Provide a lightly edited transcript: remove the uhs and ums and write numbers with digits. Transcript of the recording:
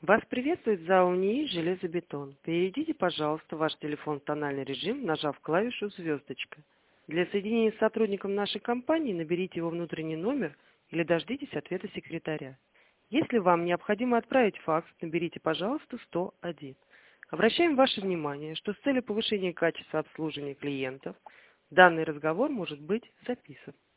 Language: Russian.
Вас приветствует ЗАО НИИ «Железобетон». Переведите, пожалуйста, ваш телефон в тональный режим, нажав клавишу «звездочка». Для соединения с сотрудником нашей компании наберите его внутренний номер или дождитесь ответа секретаря. Если вам необходимо отправить факс, наберите, пожалуйста, 101. Обращаем ваше внимание, что с целью повышения качества обслуживания клиентов данный разговор может быть записан.